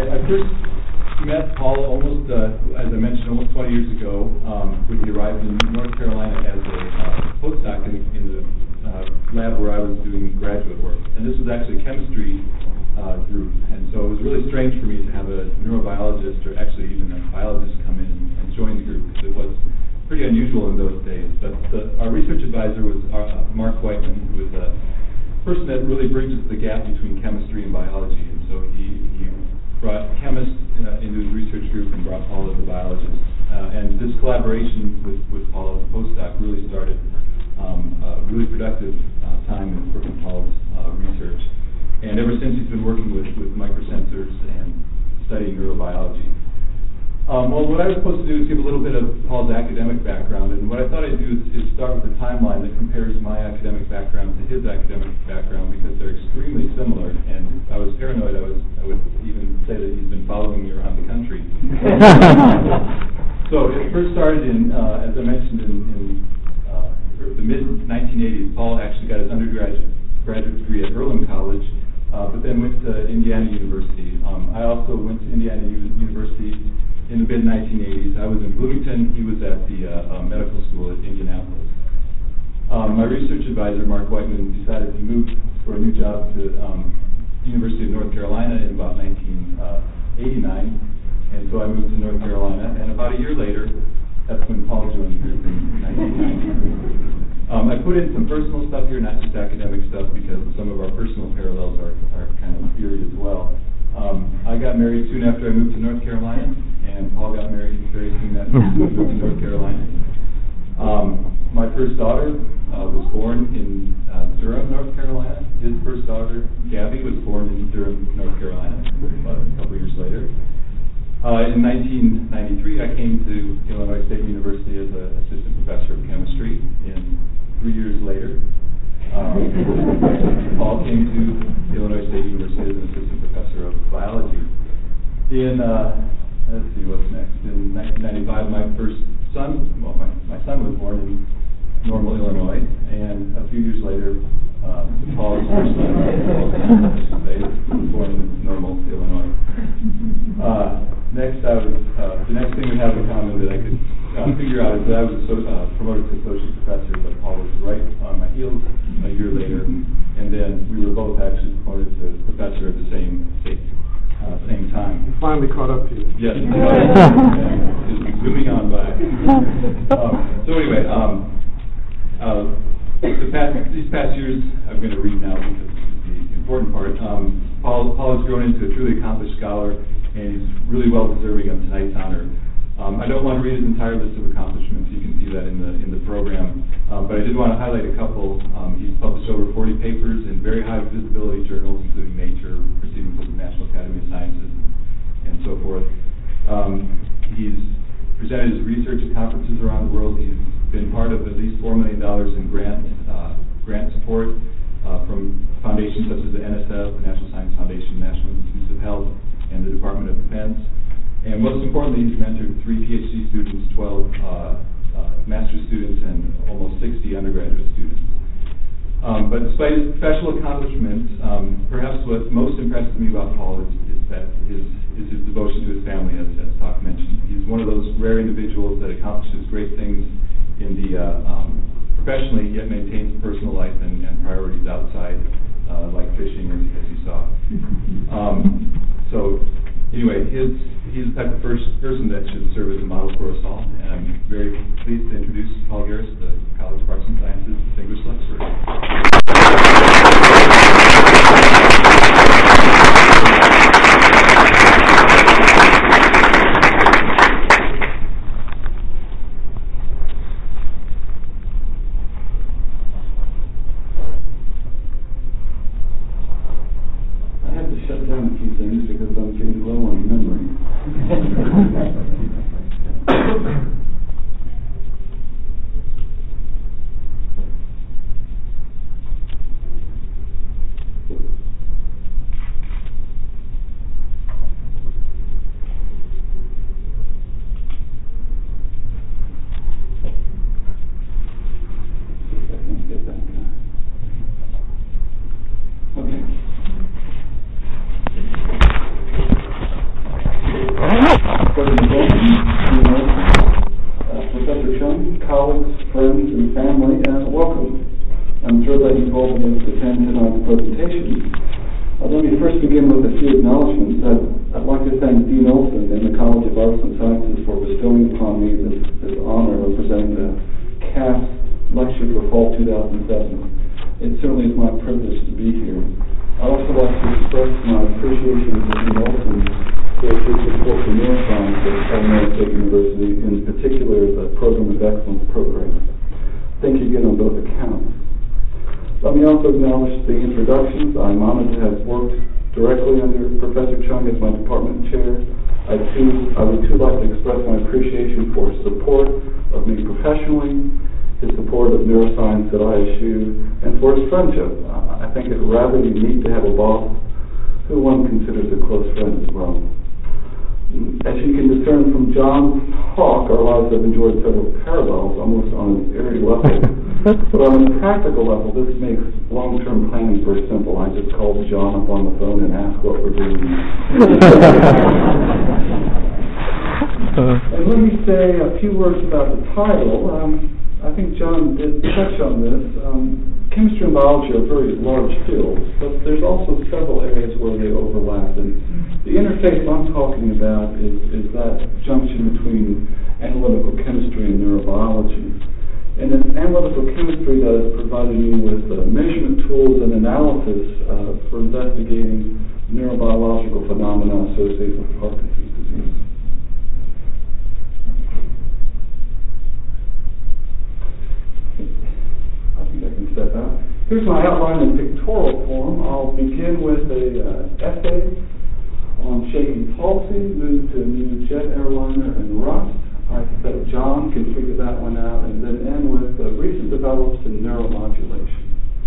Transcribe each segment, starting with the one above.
I first met Paul almost, as I mentioned, almost 20 years ago when he arrived in North Carolina as a postdoc in the lab where I was doing graduate work. And this was actually a chemistry group. And so it was really strange for me to have a neurobiologist, or actually even a biologist, come in and join the group, because it was pretty unusual in those days. But our research advisor was Mark Whiteman, who was a person that really bridges the gap between chemistry and biology. And so he brought chemists into his research group and brought Paul as a biologist. And this collaboration with Paul as a postdoc really started a really productive time in Paul's research. And ever since, he's been working with microsensors and studying neurobiology. Well, what I was supposed to do is give a little bit of Paul's academic background, and what I thought I'd do is start with a timeline that compares my academic background to his academic background, because they're extremely similar, and I was paranoid I would even say that he's been following me around the country. So it first started in, as I mentioned, in the mid-1980s. Paul actually got his undergraduate degree at Earlham College, but then went to Indiana University. I also went to Indiana University in the mid-1980s. I was in Bloomington. He was at the medical school at Indianapolis. My research advisor, Mark Whiteman, decided to move for a new job to University of North Carolina in about 1989, and so I moved to North Carolina. And about a year later, that's when Paul joined the group in 1990. I put in some personal stuff here, not just academic stuff, because some of our personal parallels are kind of eerie as well. I got married soon after I moved to North Carolina, and Paul got married very soon after he moved to North Carolina. My first daughter was born in Durham, North Carolina. His first daughter, Gabby, was born in Durham, North Carolina, about a couple years later. In 1993, I came to Illinois State University as an assistant professor of chemistry. And 3 years later, Paul came to Illinois State University as an assistant professor of biology. In, let's see, what's next? In 1995, my first son, well, my son was born in Normal, Illinois, and a few years later, Paul's first son, was born in Normal, Illinois. Next, the next thing we have in common that I could figure out is that I was promoted to associate professor, but Paul was right on my heels a year later, and then we were both actually promoted to professor at the same time. You finally caught up to you. Yes, just zooming on by. So anyway, these past years I'm going to read now because this is the important part. Paul has grown into a truly accomplished scholar, and he's really well deserving of tonight's honor. I don't want to read his entire list of accomplishments. You can see that in the program. But I did want to highlight a couple. He's published over 40 papers in very high visibility journals, including Nature, proceedings of the National Academy of Sciences, and so forth. He's presented his research at conferences around the world. He's been part of at least $4 million in grant support from foundations such as the NSF, the National Science Foundation, National Institutes of Health, and the Department of Defense. And most importantly, he's mentored 3 PhD students, 12 master's students, and almost 60 undergraduate students. But despite his professional accomplishments, perhaps what most impresses me about Paul is his devotion to his family, as Talk mentioned. He's one of those rare individuals that accomplishes great things in the professionally, yet maintains personal life and priorities outside, like fishing, as you saw. So anyway, he's the type of person that should serve as a model for us all, and I'm very pleased to introduce Paul Garris, the College of Arts and Sciences Distinguished Lecturer. I have to shut down a few things because I'm getting low on memory. family, and welcome. I'm thrilled that you've all been able to attend tonight's presentation. Let me first begin with a few acknowledgments. I'd like to thank Dean Olson and the College of Arts and Sciences for bestowing upon me this honor of presenting the CAS lecture for fall 2007. It certainly is my privilege to be here. I'd also like to express my appreciation to Dean Olson for his support for neuroscience at Colorado State University, in particular the Program of Excellence program. Thank you again on both accounts. Let me also acknowledge the introductions. I'm honored to have worked directly under Professor Chung as my department chair. I would too like to express my appreciation for his support of me professionally, his support of neuroscience at ISU, and for his friendship. I think it rather unique to have a boss who one considers a close friend as well. As you can discern from John's talk, our lives have enjoyed several parallels, almost on an eerie level. But on a practical level, this makes long-term planning very simple. I just call John up on the phone and ask what we're doing. And let me say a few words about the title. I think John did touch on this. Chemistry and biology are very large fields, but there's also several areas where they overlap. And the interface I'm talking about is that junction between analytical chemistry and neurobiology. And it's analytical chemistry that has provided me with measurement tools and analysis for investigating neurobiological phenomena associated with Parkinson's disease. I think I can step out. Here's my outline in pictorial form. I'll begin with an essay on shaky palsy, move to a new jet airliner and rust. I suspect John can figure that one out, and then end with recent developments in neuromodulation.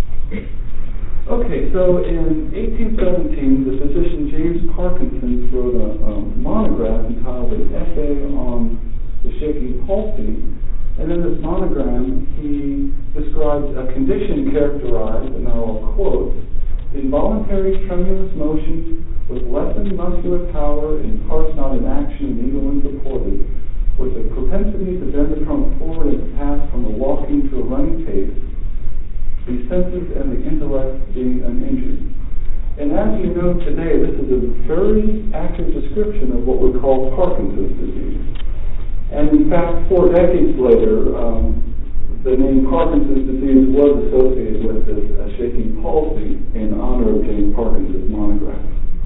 Okay, so in 1817, the physician James Parkinson wrote a monograph entitled An Essay on the Shaky Palsy, and in this monogram, he described a condition characterized, and I'll quote, involuntary tremulous motion with lessened muscular power in parts not in action and even when supported, with a propensity to bend the trunk forward and pass from a walking to a running pace, the senses and the intellect being uninjured. And as you know today, this is a very accurate description of what we call Parkinson's disease. And in fact, 4 decades later, the name Parkinson's disease was associated with this shaky palsy in honor of James Parkinson's monograph.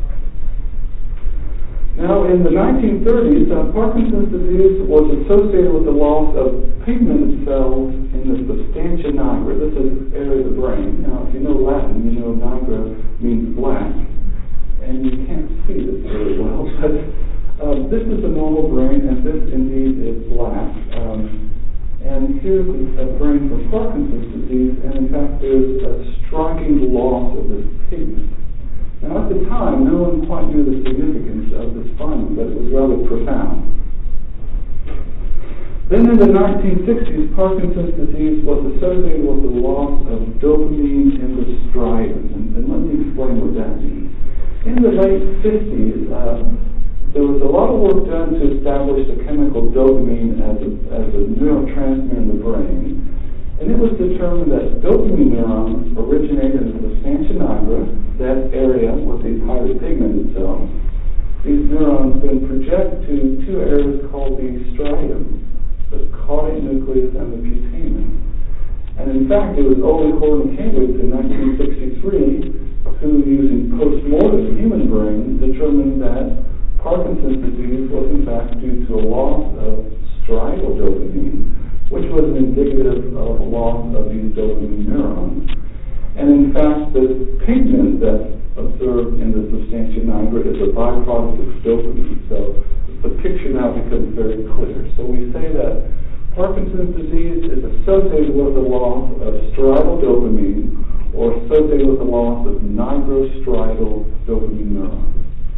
Now, in the 1930s, Parkinson's disease was associated with the loss of pigmented cells in the substantia nigra. This is an area of the brain. Now, if you know Latin, you know nigra means black, and you can't see this very well, but this is the normal brain, and this indeed is black. And here's a brain for Parkinson's disease, and in fact, there's a striking loss of this pigment. Now, at the time, no one quite knew the significance of this finding, but it was rather profound. Then in the 1960s, Parkinson's disease was associated with the loss of dopamine in the striatum. And let me explain what that means. In the late 50s, there was a lot of work done to establish the chemical dopamine as a neurotransmitter in the brain. And it was determined that dopamine neurons originated in the substantia nigra, that area with these highly pigmented cells. These neurons then project to 2 areas called the striatum, the caudate nucleus and the putamen. And in fact, it was Ole Horn-Kewitz in 1963 who, using post-mortem human brain, determined that Parkinson's disease was in fact due to a loss of striatal dopamine, which was indicative of a loss of these dopamine neurons. And in fact, this pigment that's observed in the substantia nigra is a byproduct of dopamine. So the picture now becomes very clear. So we say that Parkinson's disease is associated with the loss of striatal dopamine or associated with the loss of nigrostriatal dopamine neurons.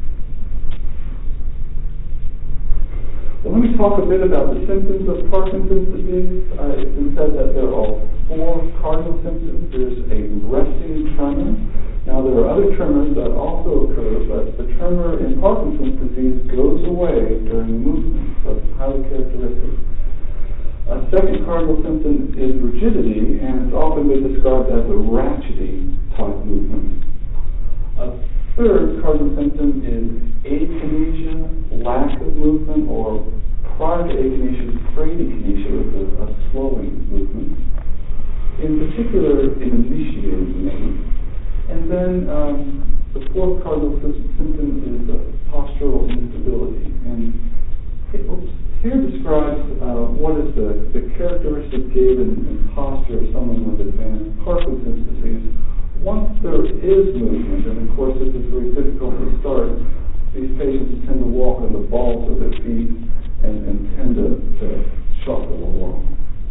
Well, let me talk a bit about the symptoms of Parkinson's disease. It's been said that there are 4 cardinal symptoms. There's a resting tremor. Now, there are other tremors that also occur, but the tremor in Parkinson's disease goes away during movement. That's highly characteristic. A second cardinal symptom is rigidity, and it's often been described as a ratchety type movement. A third cardinal symptom is akinesia, lack of movement, or prior to akinesia, bradykinesia, with a slowing movement. In particular, in initiated movement. And then the fourth cardinal symptom is postural instability. And here describes what is the characteristic gait and posture of someone with advanced Parkinson's disease. Once there is movement, and of course this is very difficult to start, these patients tend to walk on the balls of their feet and tend to shuffle along.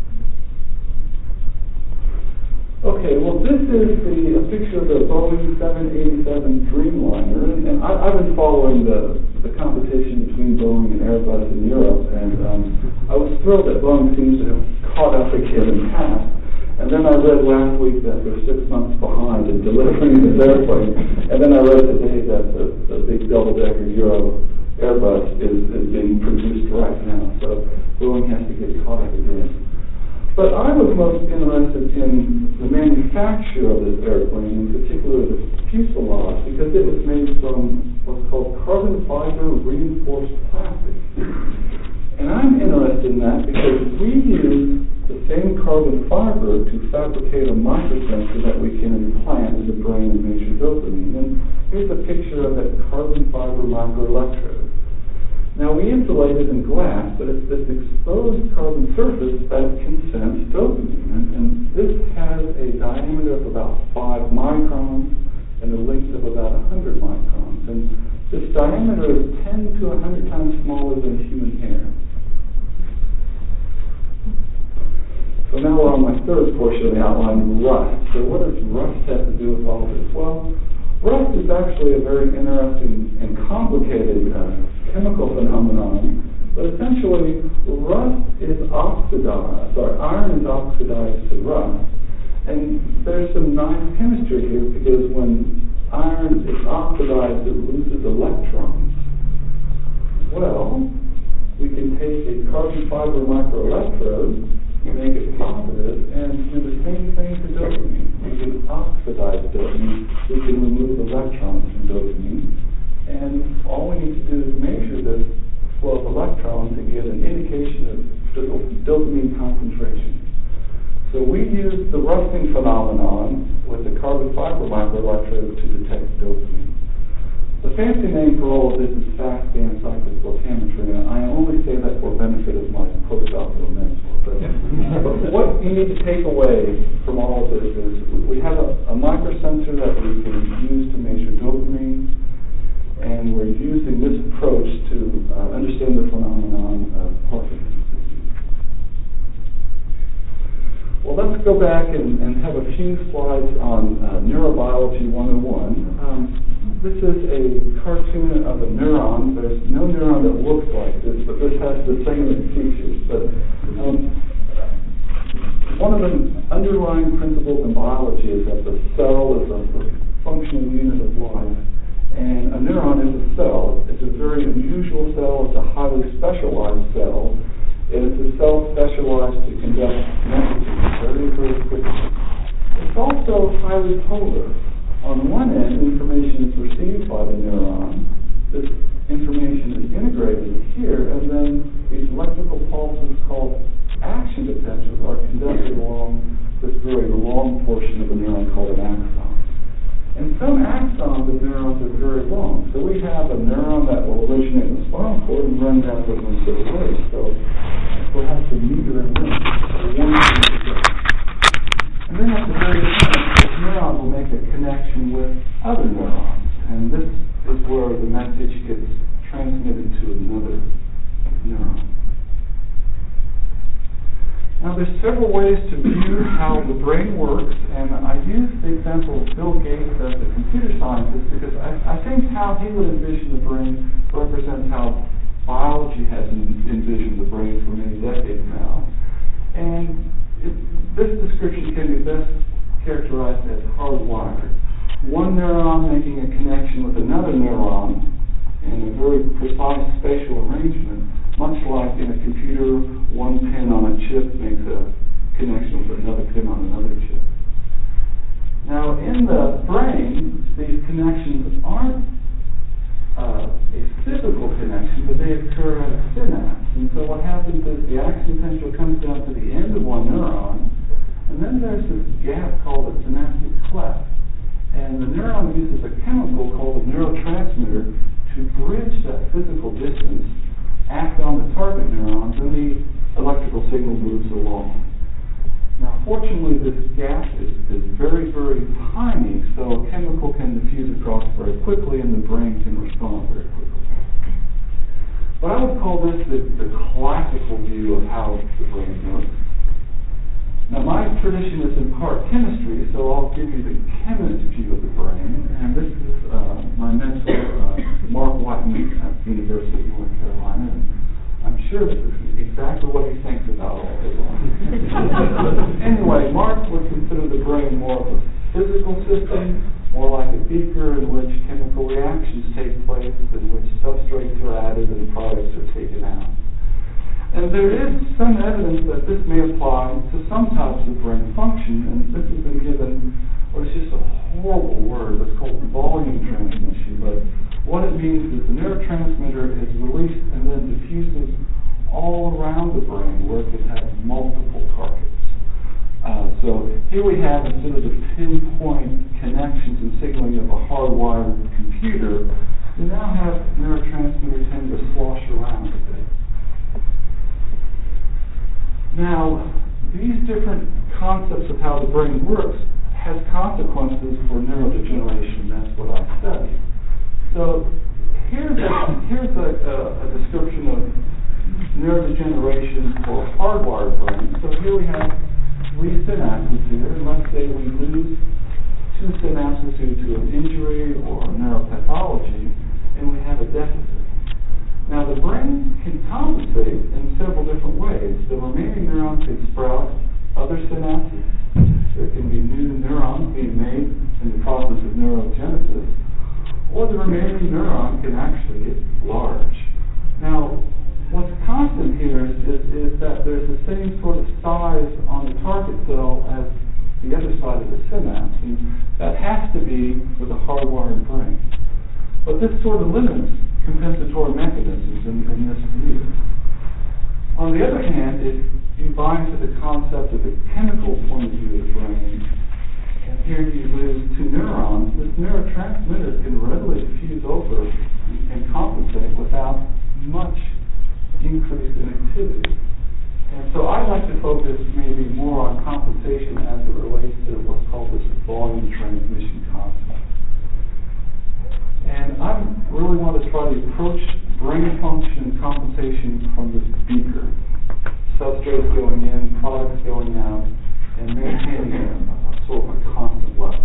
Okay, well this is a picture of the Boeing 787 Dreamliner, and I've been following the competition between Boeing and Airbus in Europe, and I was thrilled that Boeing seems to have caught up again and passed. And then I read last week that they're 6 months behind in delivering this airplane, and then I read today that the big double-decker Euro Airbus is being produced right now, so Boeing has to get caught up again. But I was most interested in the manufacture of this airplane, in particular the fuselage, because it was made from what's called carbon fiber reinforced plastic. And I'm interested in that because we use the same carbon fiber to fabricate a microsensor that we can implant in the brain and measure dopamine. And here's a picture of that carbon fiber microelectrode. Now we insulate it in glass, but it's this exposed carbon surface that can sense dopamine. And this has a diameter of about 5 microns and a length of about 100 microns. And this diameter is 10 to 100 times smaller than human hair. So now we're on my third portion of the outline, rust. So what does rust have to do with all of this? Well, rust is actually a very interesting and complicated chemical phenomenon, but essentially rust is oxidized, iron is oxidized to rust. And there's some nice chemistry here because when iron is oxidized, it loses electrons. Well, we can take a carbon fiber microelectrode, make it positive, and do the same thing to dopamine. We can oxidize dopamine, we can remove electrons from dopamine, and all we need to do is measure this flow of electrons to get an indication of dopamine concentration. So we use the rusting phenomenon with the carbon fiber microelectrode to detect dopamine. The fancy name for all of this is fast-band cyclophotometry, and I only say that for benefit of my postdoctoral mentor. But what you need to take away from all of this is we have a microsensor that we can use to measure dopamine, and we're using this approach to understand the phenomenon of Parkinson's disease. Well, let's go back and have a few slides on Neurobiology 101. This is a cartoon of a neuron. There's no neuron that looks like this, but this has the same features. But one of the underlying principles in biology is that the cell is a functional unit of life, and a neuron is a cell. It's a very unusual cell. It's a highly specialized cell, and it's a cell specialized to conduct messages very, very quickly. It's also highly polar. On one end, information is received by the neuron. This information is integrated here, and then these electrical pulses called action potentials are conducted along this very long portion of the neuron called an axon. And some axons of neurons are very long. So we have a neuron that will originate in the spinal cord and run down the length of the waist. So perhaps a meter in length, or 1 meter. And then at the very end, this neuron will make a connection with other neurons. And this is where the message gets transmitted to another neuron. Now there's several ways to view how the brain works, and I use the example of Bill Gates as a computer scientist because I think how he would envision the brain represents how biology has envisioned the brain for many decades now. And this description can be best characterized as hardwired. One neuron making a connection with another neuron in a very precise spatial arrangement much like in a computer, one pin on a chip makes a connection with another pin on another chip. Now, in the brain, these connections aren't a physical connection, but they occur at a synapse. And so what happens is the action potential comes down to the end of one neuron, and then there's this gap called the synaptic cleft. And the neuron uses a chemical called a neurotransmitter to bridge that physical distance, act on the target neurons, and the electrical signal moves along. Now, fortunately, this gap is very, very tiny, so a chemical can diffuse across very quickly, and the brain can respond very quickly. But I would call this the classical view of how the brain works. Now, my tradition is in part chemistry, so I'll give you the chemist view of the brain, and this is my mentor, Mark Whiteman at the University of North Carolina. I'm sure this is exactly what he thinks about all day long. Anyway, Mark would consider the brain more of a physical system, more like a beaker in which chemical reactions take place, in which substrates are added and products are taken out. And there is some evidence that this may apply to some types of brain function, and this has been given, well, it's just a horrible word, it's called volume transmission, but what it means is the neurotransmitter is released and then diffuses all around the brain where it can have multiple targets. So here we have, instead of the pinpoint connections and signaling of a hardwired computer, we now have neurotransmitters tend to slosh around a bit. Now, these different concepts of how the brain works has consequences for neurodegeneration. That's what I study. So here's a description of neurodegeneration for a hardwired brain. So here we have 3 synapses here, and let's say we lose 2 synapses due to an injury or neuropathology, and we have a deficit. Now the brain can compensate in several different ways. The remaining neurons can sprout other synapses. There can be new neurons being made in the process of neurogenesis, or the remaining neuron can actually get large. Now, what's constant here is that there's the same sort of size on the target cell as the other side of the synapse, and that has to be with a hardwired brain. But this sort of limits compensatory mechanisms in this view. On the other hand, if you buy into the concept of the chemical point of view of the brain, and here you lose 2 neurons, this neurotransmitter can readily diffuse over and compensate without much increase in activity. And so I like to focus maybe more on compensation as it relates to what's called this volume transmission concept. And I really want to try to approach brain function and compensation from this beaker. Substrates going in, products going out, and maintaining a sort of a constant level.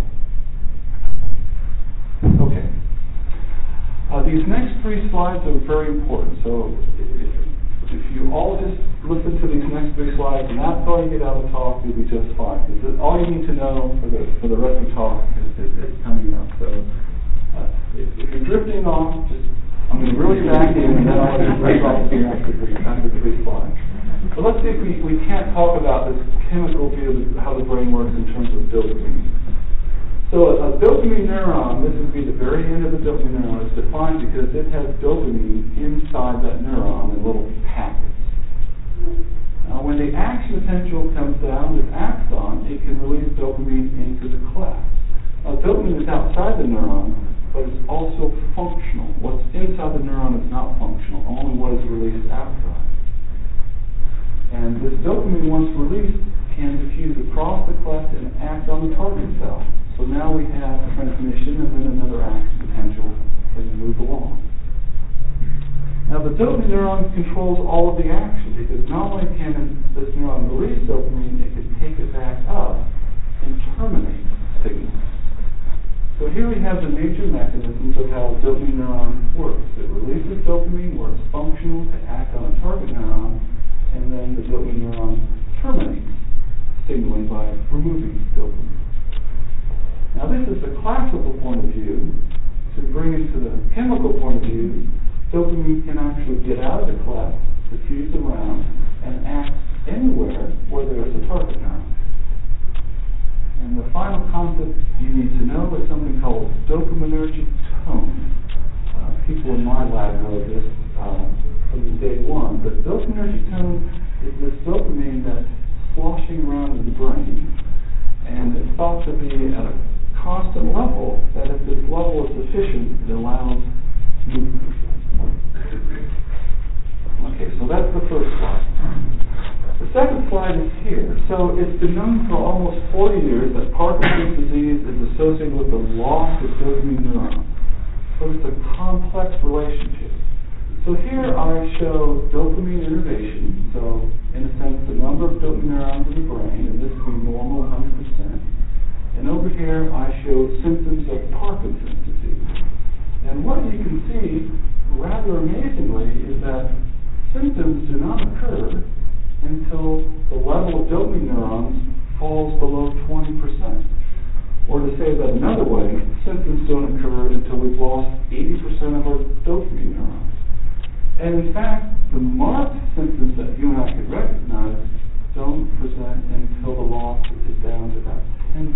Okay. These next 3 slides are very important. So if you all just listen to these next 3 slides and that's all you get out of the talk, you'll be just fine. All you need to know for the rest of the talk is coming up. So if you're drifting off, I'm going to really back in, and then I'll just break off after 3 slides. But let's see if we can't talk about this chemical view of how the brain works in terms of dopamine. So a dopamine neuron, this would be the very end of the dopamine neuron, is defined because it has dopamine inside that neuron in little packets. Now when the action potential comes down this axon, it can release dopamine into the cleft. Now dopamine is outside the neuron, but it's also functional. What's inside the neuron is not functional, only what is released outside. And this dopamine, once released, can diffuse across the cleft and act on the target cell. So now we have transmission and then another action potential can move along. Now the dopamine neuron controls all of the action because not only can this neuron release dopamine, it can take it back up and terminate signals. So here we have the major mechanisms of how a dopamine neuron works. It releases dopamine where it's functional to act on a target neuron, and then the dopamine neuron terminates signaling by removing dopamine. Now this is the classical point of view. To bring into the chemical point of view, dopamine can actually get out of the cleft diffuse around, and act anywhere where there is a target neuron. And the final concept you need to know is something called dopaminergic tone. People in my lab know this from day one, but dopaminergic tone is this dopamine that's sloshing around in the brain, and it's thought to be at a constant level, that if this level is sufficient, it allows movement. Okay, so that's the first slide. The second slide is here. So it's been known for almost 40 years that Parkinson's disease is associated with the loss of dopamine neurons. So it's a complex relationship. So here I show dopamine innervation, so in a sense the number of dopamine neurons in the brain, and this would be normal 100%. And over here I show symptoms of Parkinson's disease. And what you can see, rather amazingly, is that symptoms do not occur until the level of dopamine neurons falls below 20%. Or to say that another way, symptoms don't occur until we've lost 80% of our dopamine neurons. And in fact, the marked symptoms that you and I could recognize don't present until the loss is down to about 10%.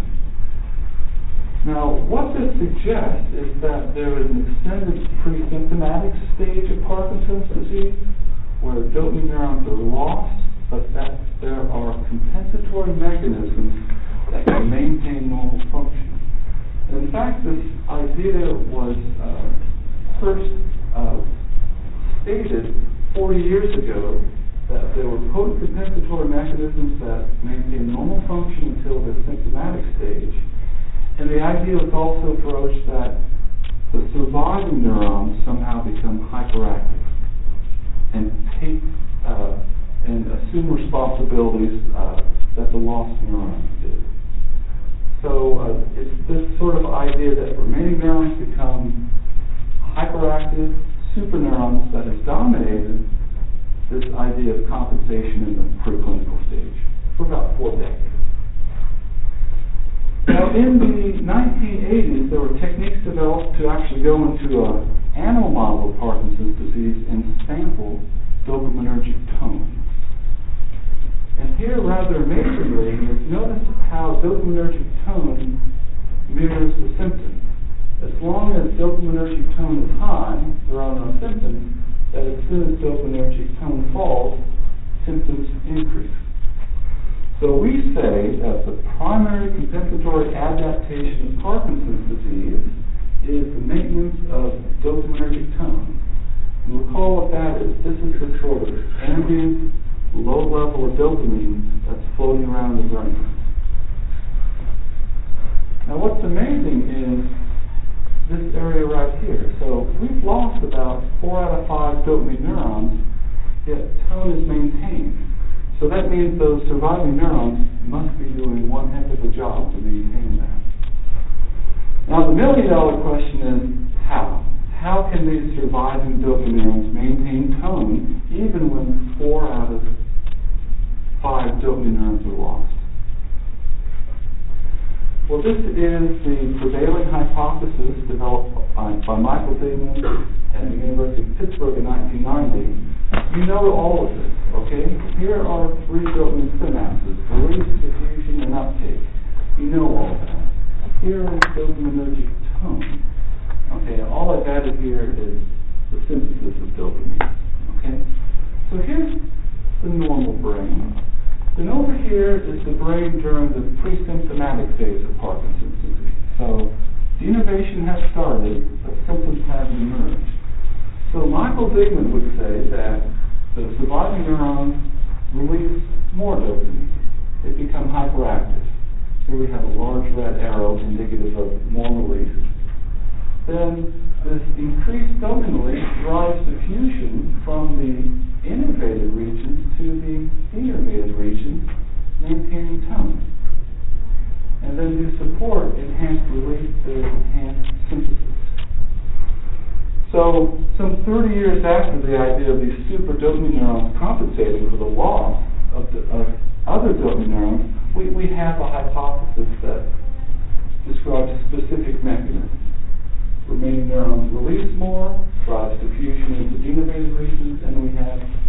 Now, what this suggests is that there is an extended pre-symptomatic stage of Parkinson's disease where dopamine neurons are lost, but that there are compensatory mechanisms that can maintain normal function. And in fact, this idea was first stated 40 years ago, that there were potent compensatory mechanisms that maintain normal function until the symptomatic stage. And the idea was also approached that the surviving neurons somehow become hyperactive and take and assume responsibilities that the lost neurons did. So it's this sort of idea that remaining neurons become hyperactive superneurons that has dominated this idea of compensation in the preclinical stage for about 4 decades. Now, in the 1980s, there were techniques developed to actually go into an animal model of Parkinson's disease and sample dopaminergic tone. And here, rather amazingly, is notice how dopaminergic tone mirrors the symptoms. As long as dopaminergic tone is high, there are no symptoms. That as soon as dopaminergic tone falls, symptoms increase. So we say that the primary compensatory adaptation of Parkinson's disease is the maintenance of dopaminergic tone. And recall what that is. This is the sort of ambient, low level of dopamine that's floating around the brain. Now what's amazing is this area right here. So we've lost about 4 out of 5 dopamine neurons, yet tone is maintained. So that means those surviving neurons must be doing one heck of a job to maintain that. Now the million-dollar question is how? How can these surviving dopamine neurons maintain tone even when 4 out of 5 dopamine neurons are lost? Well, this is the prevailing hypothesis developed by Michael Zygmunt at the University of Pittsburgh in 1990. You know all of this, okay? Here are 3 dopamine synapses, release, diffusion, and uptake. You know all of that. Here is dopaminergic tone. Okay, all I've added here is the synthesis of dopamine. Okay? So here's the normal brain. Then over here is the brain during the pre-symptomatic phase of Parkinson's disease. So denervation has started, but symptoms haven't emerged. So Michael Zygmunt would say that the surviving neurons release more dopamine. They become hyperactive. Here we have a large red arrow indicative of more release. Then this increased dopamine release drives diffusion from the innervated regions to the denervated regions, maintaining tone. And then to support enhanced release, there's enhanced synthesis. So, some 30 years after the idea of these super dopamine neurons compensating for the loss of other dopamine neurons, we have a hypothesis that describes specific mechanisms. Remaining neurons release more, drives diffusion into denervated regions, and we have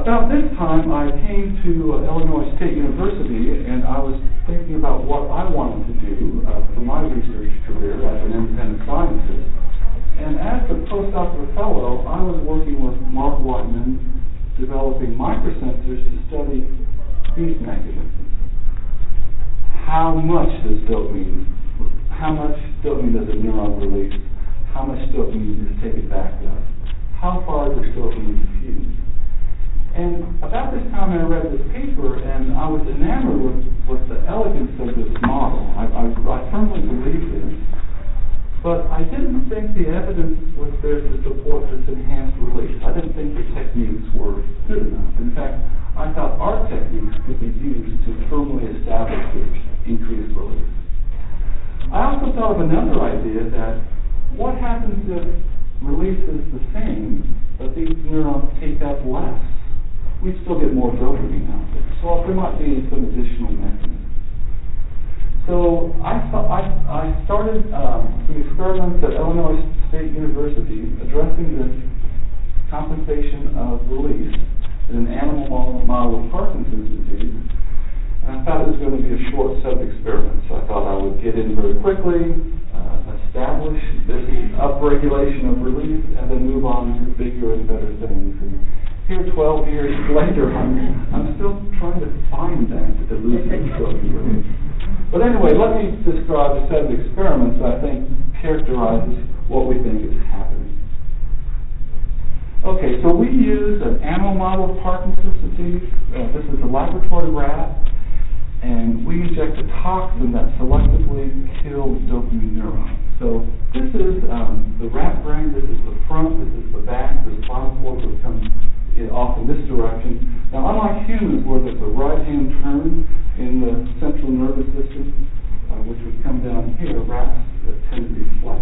About this time, I came to Illinois State University, and I was thinking about what I wanted to do for my research career as an independent scientist. And as a postdoctoral fellow, I was working with Mark Whiteman, developing microsensors to study these mechanisms. How much dopamine does a neuron release? How much dopamine is taken back up? How far does dopamine diffuse? And about this time I read this paper, and I was enamored with the elegance of this model. I firmly believed in it. But I didn't think the evidence was there to support this enhanced release. I didn't think the techniques were good enough. In fact, I thought our techniques could be used to firmly establish this increased release. I also thought of another idea that what happens if release is the same, but these neurons take up less? We'd still get more dopamine out there. So there might be some additional mechanisms. So I started some experiments at Illinois State University addressing this compensation of release in an animal model of Parkinson's disease. And I thought it was going to be a short set of experiments. So I thought I would get in very quickly, establish this upregulation of release, and then move on to bigger and better things. And here, 12 years later, I'm still trying to find that elusive release. But anyway, let me describe a set of experiments that I think characterizes what we think is happening. Okay, so we use an animal model of Parkinson's disease. This is a laboratory rat, and we inject a toxin that selectively kills dopamine neurons. So this is the rat brain, this is the front, this is the back, the spinal cord would come off in this direction. Now, unlike humans, where there's a right-hand turn in the central nervous system, which would come down here, rats tend to be flat.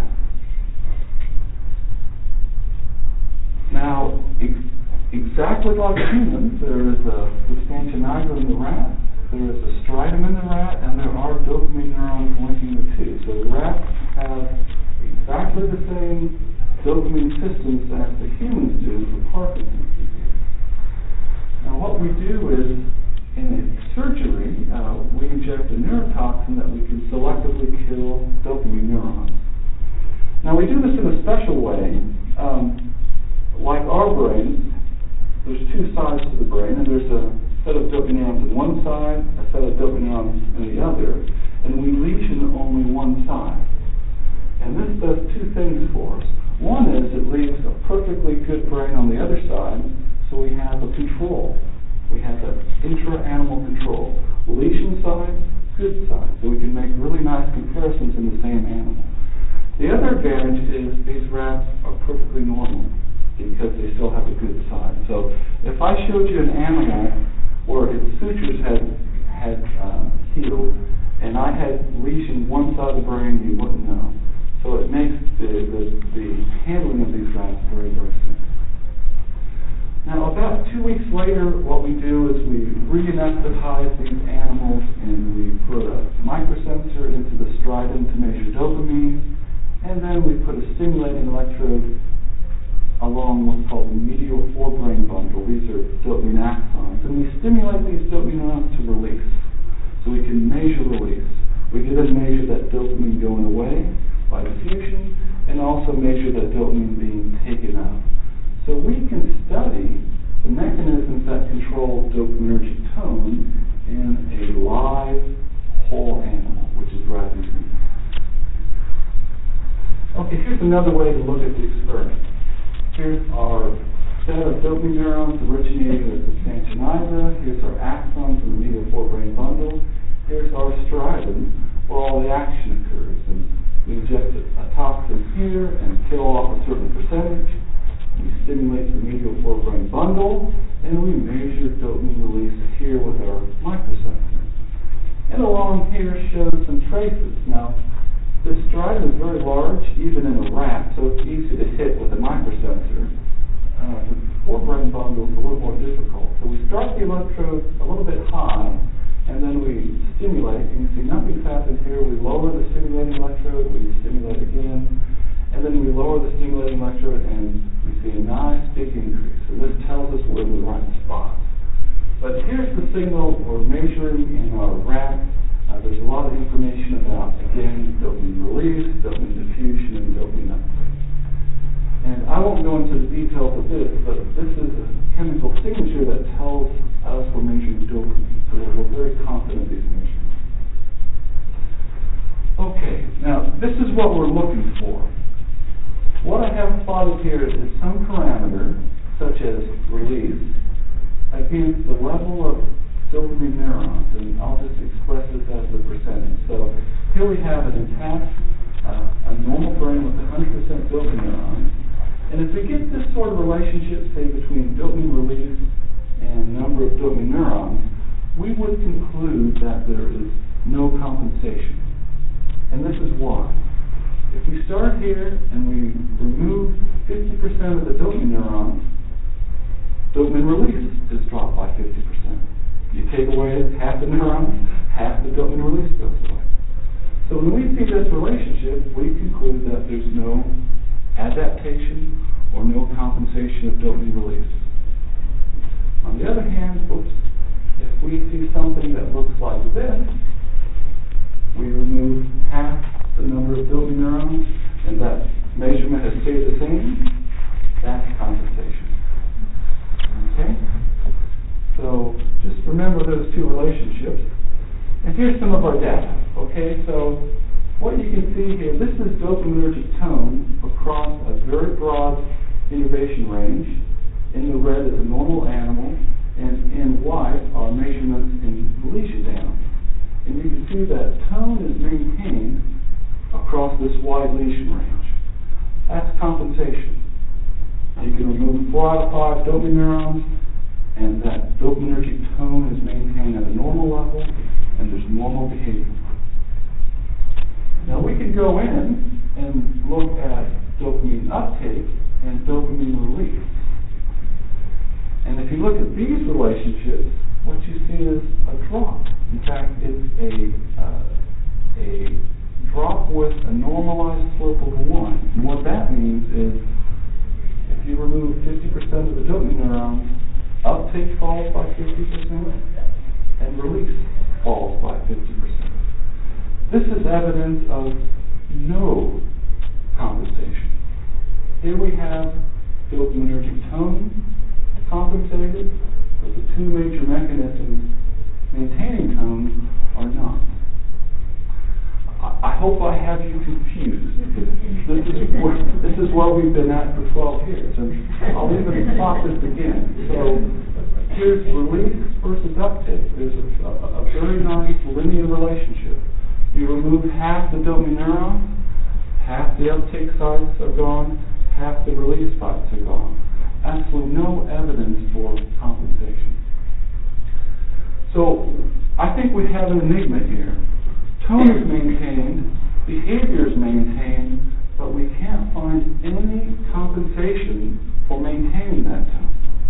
Now, exactly like humans, there is a substantia nigra in the rat, there is a striatum in the rat, and there are dopamine neurons linking the two. So the rats have exactly the same dopamine systems as the humans do for Parkinson's disease. Now, what we do is, in a surgery, we inject a neurotoxin that we can selectively kill dopamine neurons. Now, we do this in a special way. Like our brain, there's two sides to the brain, and there's a set of dopamine neurons on one side, a set of dopamine neurons on the other, and we lesion only one side. And this does two things for us. One is it leaves a perfectly good brain on the other side, so we have a control. We have an intra-animal control. Lesion side, good side. So we can make really nice comparisons in the same animal. The other advantage is these rats are perfectly normal because they still have a good side. So if I showed you an animal where its sutures had healed and I had lesioned one side of the brain, you wouldn't know. So it makes the handling of these rats very, very simple. Now, about 2 weeks later, what we do is we re-anesthetize these animals and we put a microsensor into the striatum to measure dopamine, and then we put a stimulating electrode along what's called the medial forebrain bundle. These are dopamine axons, and we stimulate these dopamine neurons to release. So we can measure release. We can then measure that dopamine going away by diffusion, and also measure that dopamine being taken up. So we can study the mechanisms that control dopaminergic tone in a live whole animal, which is rather unique. Okay, here's another way to look at the experiment. Here's our set of dopamine neurons originating at the substantia nigra. Here's our axons in the medial forebrain bundle. Here's our striatum, where all the action occurs. And we inject a toxin here and kill off a certain percentage. We stimulate the medial forebrain bundle, and we measure dopamine release here with our microsensor. And along here shows some traces. Now, this striatum is very large, even in a rat, so it's easy to hit with a microsensor. The forebrain bundle is a little more difficult. So we start the electrode a little bit high, and then we stimulate. And you see nothing's happened here. We lower the stimulating electrode, we stimulate again, and then we lower the stimulating electrode, and we see a nice big increase, and this tells us we're in the right spot. But here's the signal we're measuring in our rack. There's a lot of information about, again, dopamine release, dopamine diffusion, and dopamine uptake. And I won't go into the details of this, but this is a chemical signature that tells us we're measuring dopamine. So we're very confident in these measurements. Okay, now this is what we're looking for. What I have plotted here is some parameter, such as release, against the level of dopamine neurons, and I'll just express this as the percentage. So here we have an intact, a normal brain with 100% dopamine neurons, and if we get this sort of relationship, say, between dopamine release and number of dopamine neurons, we would conclude that there is no compensation. And this is why. If we start here and we remove 50% of the dopamine neurons, dopamine release is dropped by 50%. You take away half the neurons, half the dopamine release goes away. So when we see this relationship, we conclude that there's no adaptation or no compensation of dopamine release. On the other hand, if we see something that looks like this, we remove half the number of dopamine neurons, and that measurement has stayed the same. That's compensation. Okay? So just remember those two relationships. And here's some of our data. Okay, so what you can see here, this is dopaminergic tone across a very broad innervation range. In the red is a normal animal, and in white are measurements in lesion animals. And you can see that tone is maintained across this wide lesion range. That's compensation. You can remove 4 out of 5 dopamine neurons, and that dopaminergic tone is maintained at a normal level, and there's normal behavior. Now we can go in and look at dopamine uptake and dopamine release. And if you look at these relationships, what you see is a drop. In fact, it's a drop with a normalized slope of 1. And what that means is if you remove 50% of the dopamine neurons, uptake falls by 50%, and release falls by 50%. This is evidence of no compensation. Here we have dopaminergic tone compensated, but the two major mechanisms maintaining tone are not. I hope I have you confused. This is where we've been at for 12 years. And I'll even plot this again. So here's release versus uptake. There's a very nice linear relationship. You remove half the dopamine neurons, half the uptake sites are gone, half the release sites are gone. Absolutely no evidence for compensation. So I think we have an enigma here. Tone is maintained, behavior is maintained, but we can't find any compensation for maintaining that tone.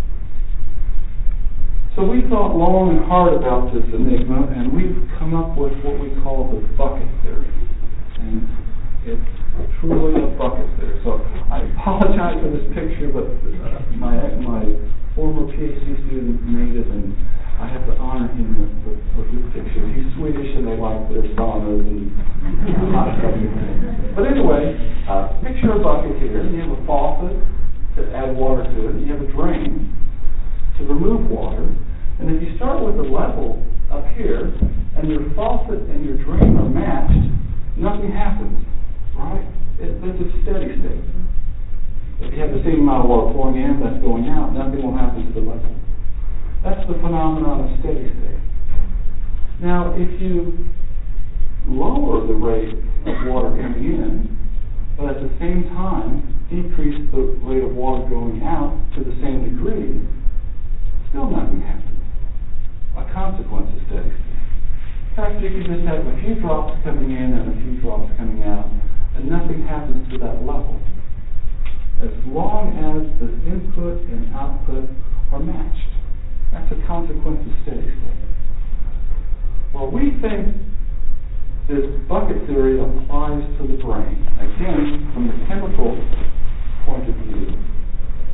So we thought long and hard about this enigma, and we've come up with what we call the bucket theory. And it's truly a bucket theory. So I apologize for this picture, but my former PhD student made it, and I have to honor him with this picture. He's Swedish, and they like their saunas and hot stuff. But anyway, picture a bucket here, and you have a faucet to add water to it, and you have a drain to remove water. And if you start with a level up here, and your faucet and your drain are matched, nothing happens, right? It's a steady state. If you have the same amount of water pouring in that's going out, nothing will happen to the level. That's the phenomenon of steady state. Now, if you lower the rate of water coming in, but at the same time decrease the rate of water going out to the same degree, still nothing happens. A consequence of steady state. In fact, you can just have a few drops coming in and a few drops coming out, and nothing happens to that level. As long as the input and output are matched. That's a consequence of steady state. Well, we think this bucket theory applies to the brain. Again, from the chemical point of view,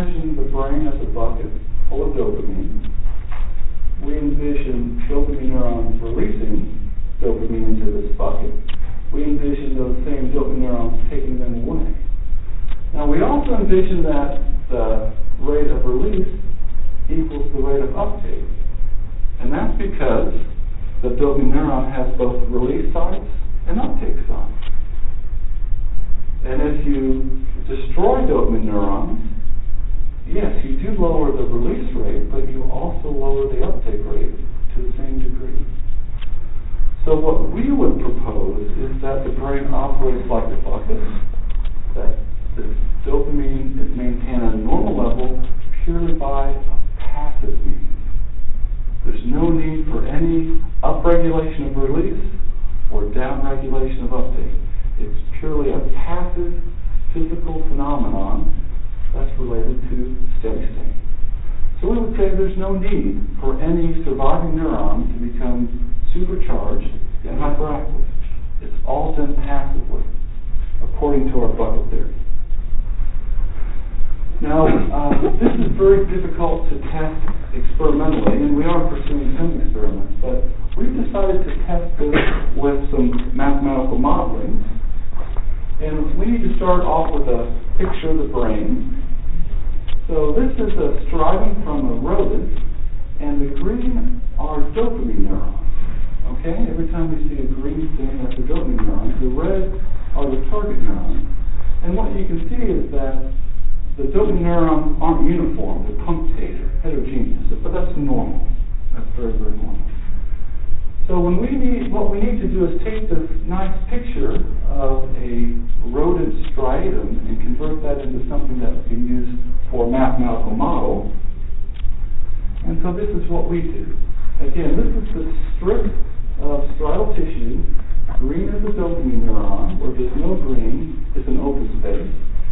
imagine the brain as a bucket full of dopamine. We envision dopamine neurons releasing dopamine into this bucket. We envision those same dopamine neurons taking them away. Now, we also envision that the rate of release equals the rate of uptake. And that's because the dopamine neuron has both release sites and uptake sites. And if you destroy dopamine neurons, yes, you do lower the release rate, but you also lower the uptake rate to the same degree. So what we would propose is that the brain operates like a bucket, that the dopamine is maintained at a normal level purely by a passive means. There's no need for any upregulation of release or downregulation of uptake. It's purely a passive physical phenomenon that's related to steady state. So we would say there's no need for any surviving neuron to become supercharged and hyperactive. It's all done passively, according to our bucket theory. Now, this is very difficult to test experimentally, and we are pursuing some experiments, but we've decided to test this with some mathematical modeling. And we need to start off with a picture of the brain. So this is a striding from a rodent, and the green are dopamine neurons. Okay? Every time we see a green thing, that's a dopamine neuron. The red are the target neurons. And what you can see is that the dopamine neurons aren't uniform, they're punctated, heterogeneous, but that's normal. That's very, very normal. So what we need to do is take this nice picture of a rodent striatum and convert that into something that we can use for a mathematical model. And so this is what we do. Again, this is the strip of striatal tissue. Green is the dopamine neuron, where there's no green, it's an open space.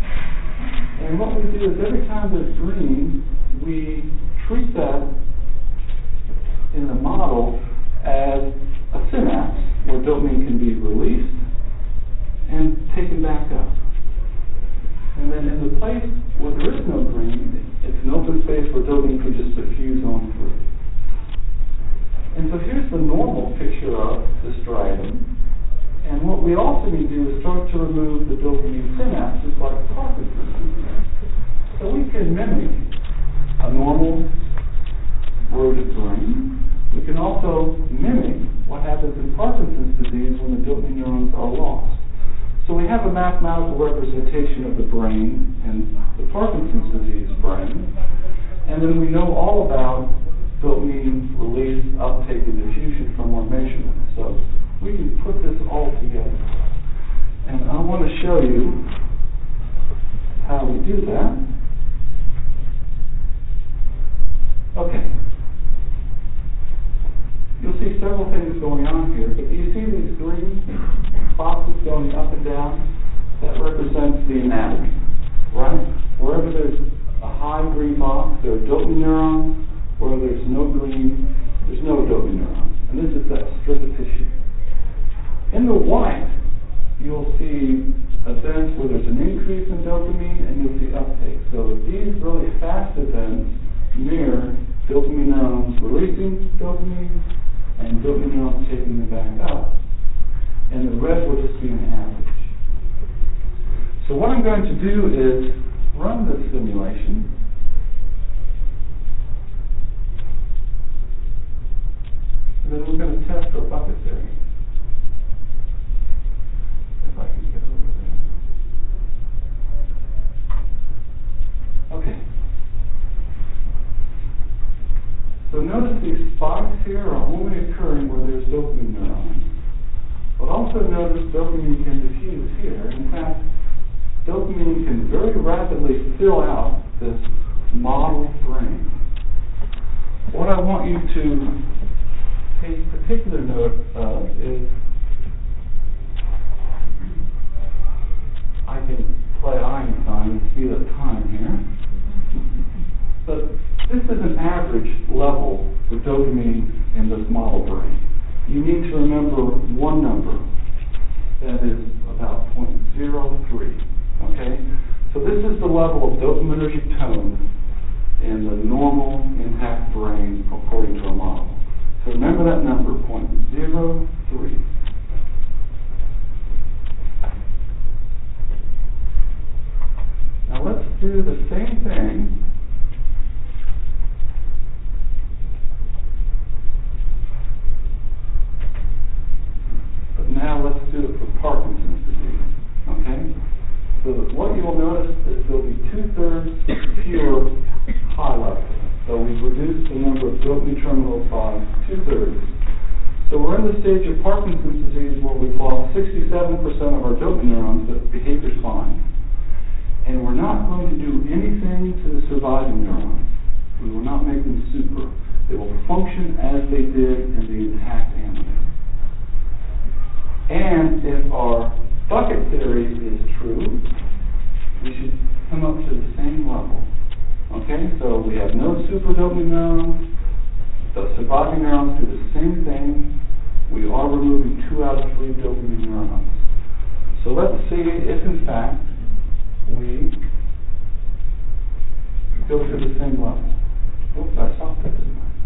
And what we do is every time there's green, we treat that in the model as a synapse where dopamine can be released and taken back up. And then in the place where there is no green, it's an open space where dopamine can just diffuse on through. And so here's the normal picture of the striatum. And what we also need to do is start to remove the dopamine synapses like Parkinson's disease. So we can mimic a normal rodent brain. We can also mimic what happens in Parkinson's disease when the dopamine neurons are lost. So we have a mathematical representation of the brain and the Parkinson's disease brain. And then we know all about dopamine release, uptake, and diffusion from our measurements. So we can put this all together. And I want to show you how we do that. Okay. You'll see several things going on here, but do you see these green boxes going up and down? That represents the anatomy, right? Wherever there's a high green box, there are dopamine neurons. Where there's no green, there's no dopamine neurons. And this is that strip of tissue. In the white, you'll see events where there's an increase in dopamine and you'll see uptake. So these really fast events mirror dopamine neurons releasing dopamine and dopamine neurons taking them back up. And the red will just be an average. So what I'm going to do is run this simulation. And then we're going to test our bucket theory. If I can get over there. Okay. So notice these spikes here are only occurring where there's dopamine neurons. But also notice dopamine can diffuse here. In fact, dopamine can very rapidly fill out this model brain. What I want you to take particular note of is I can play Einstein and speed up time here. But this is an average level for dopamine in this model brain. You need to remember one number. That is about 0.03. Okay? So this this is the level of dopaminergic tone in the normal intact brain according to a model. So remember that number, 0.03. Now let's do the same thing but now let's do it for Parkinson's disease. Okay? So what you will notice is there will be 2/3 fewer high levels. So we've reduced the number of dopamine terminals by 2/3. So we're in the stage of Parkinson's disease where we've lost 67% of our dopamine neurons, but behavior's fine. And we're not going to do anything to the surviving neurons. We will not make them super. They will function as they did in the intact animal. And if our bucket theory is true, we should come up to the same level. Okay, so we have no super dopamine neurons. The surviving neurons do the same thing. We are removing 2 out of 3 dopamine neurons. So let's see if, in fact, we go to the same level. Oops, I stopped it.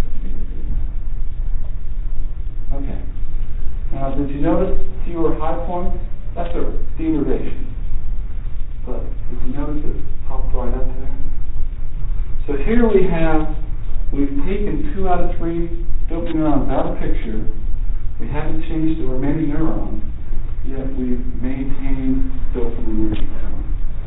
Okay. Now, did you notice fewer high points? That's a denervation. But did you notice it popped right up there? So here we've taken 2 out of 3 dopamine neurons out of picture. We haven't changed the remaining neurons, yet we've maintained dopamine tone.